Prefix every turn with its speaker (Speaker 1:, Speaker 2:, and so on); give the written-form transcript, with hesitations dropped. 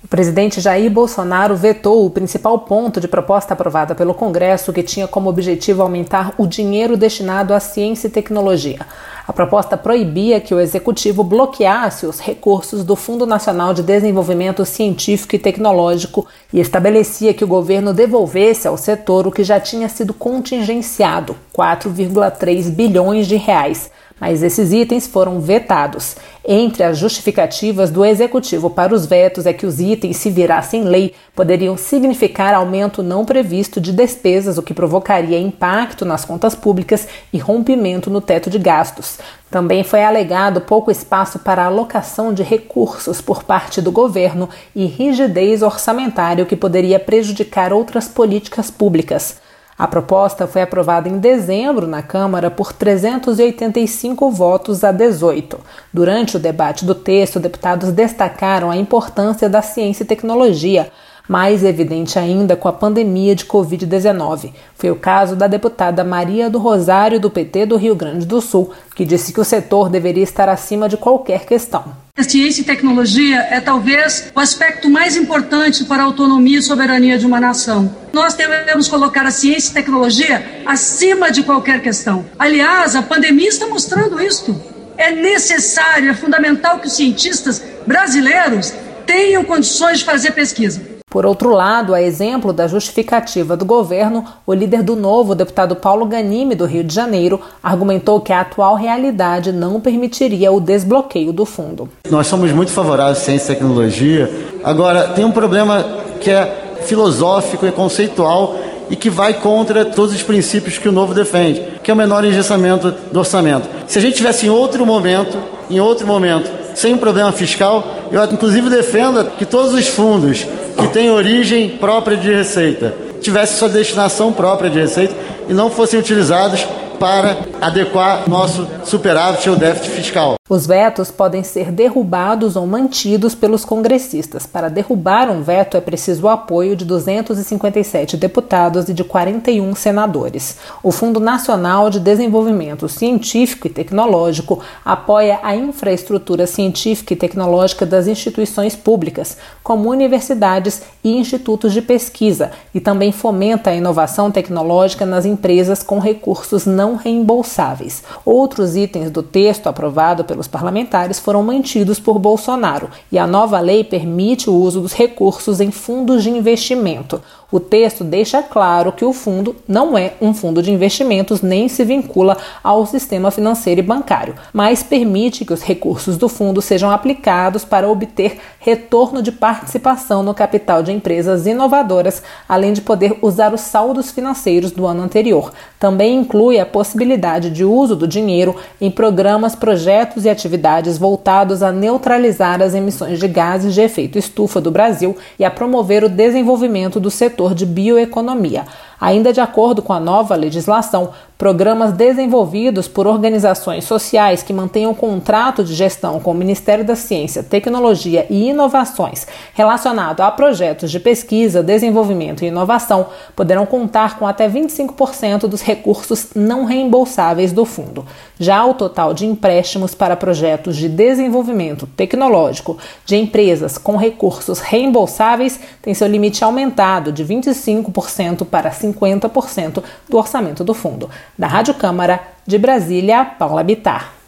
Speaker 1: O presidente Jair Bolsonaro vetou o principal ponto de proposta aprovada pelo Congresso, que tinha como objetivo aumentar o dinheiro destinado à ciência e tecnologia. A proposta proibia que o executivo bloqueasse os recursos do Fundo Nacional de Desenvolvimento Científico e Tecnológico e estabelecia que o governo devolvesse ao setor o que já tinha sido contingenciado, 4,3 bilhões de reais. Mas esses itens foram vetados. Entre as justificativas do Executivo para os vetos é que os itens, se virassem lei, poderiam significar aumento não previsto de despesas, o que provocaria impacto nas contas públicas e rompimento no teto de gastos. Também foi alegado pouco espaço para alocação de recursos por parte do governo e rigidez orçamentária, o que poderia prejudicar outras políticas públicas. A proposta foi aprovada em dezembro na Câmara por 385 votos a 18. Durante o debate do texto, deputados destacaram a importância da ciência e tecnologia, mais evidente ainda com a pandemia de Covid-19. Foi o caso da deputada Maria do Rosário, do PT do Rio Grande do Sul, que disse que o setor deveria estar acima de qualquer questão.
Speaker 2: A ciência e tecnologia é talvez o aspecto mais importante para a autonomia e soberania de uma nação. Nós devemos colocar a ciência e tecnologia acima de qualquer questão. Aliás, a pandemia está mostrando isso. É necessário, é fundamental que os cientistas brasileiros tenham condições de fazer pesquisa.
Speaker 1: Por outro lado, a exemplo da justificativa do governo, o líder do Novo, o deputado Paulo Ganimi, do Rio de Janeiro, argumentou que a atual realidade não permitiria o desbloqueio do fundo.
Speaker 3: Nós somos muito favoráveis à ciência e tecnologia. Agora, tem um problema que é filosófico e conceitual e que vai contra todos os princípios que o Novo defende, que é o menor engessamento do orçamento. Se a gente tivesse em outro momento, sem um problema fiscal, eu inclusive defendo que todos os fundos que têm origem própria de receita tivessem sua destinação própria de receita e não fossem utilizados para adequar nosso superávit ou déficit fiscal.
Speaker 1: Os vetos podem ser derrubados ou mantidos pelos congressistas. Para derrubar um veto é preciso o apoio de 257 deputados e de 41 senadores. O Fundo Nacional de Desenvolvimento Científico e Tecnológico apoia a infraestrutura científica e tecnológica das instituições públicas, como universidades e institutos de pesquisa, e também fomenta a inovação tecnológica nas empresas com recursos não reembolsáveis. Outros itens do texto aprovado pelos parlamentares foram mantidos por Bolsonaro e a nova lei permite o uso dos recursos em fundos de investimento. O texto deixa claro que o fundo não é um fundo de investimentos nem se vincula ao sistema financeiro e bancário, mas permite que os recursos do fundo sejam aplicados para obter retorno de participação no capital de empresas inovadoras, além de poder usar os saldos financeiros do ano anterior. Também inclui a possibilidade de uso do dinheiro em programas, projetos e atividades voltados a neutralizar as emissões de gases de efeito estufa do Brasil e a promover o desenvolvimento do setor de bioeconomia. Ainda de acordo com a nova legislação, programas desenvolvidos por organizações sociais que mantenham contrato de gestão com o Ministério da Ciência, Tecnologia e Inovações relacionado a projetos de pesquisa, desenvolvimento e inovação poderão contar com até 25% dos recursos não reembolsáveis do fundo. Já o total de empréstimos para projetos de desenvolvimento tecnológico de empresas com recursos reembolsáveis tem seu limite aumentado de 25% para 50% do orçamento do fundo. Da Rádio Câmara, de Brasília, Paula Bittar.